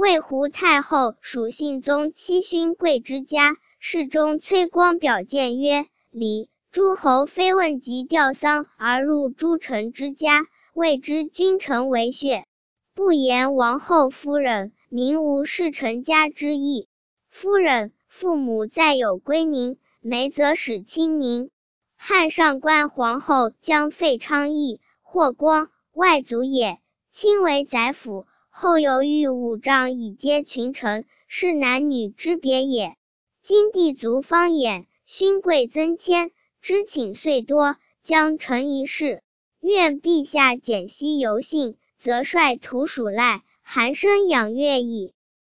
魏胡太后属信宗戚勋贵之家，侍中崔光表谏曰：礼，诸侯非问及吊丧而入诸臣之家，谓之君臣为血，不言王后夫人，名无侍臣家之意。夫人父母再有归宁，没则使亲宁。汉上官皇后将废昌邑，霍光，外族也，亲为宰辅，后又御5帐以接群臣，是男女之别也。今地足方衍，勋贵增迁，知请遂多，将成一事，愿陛下简析由信，则率徒属赖，寒生养乐矣。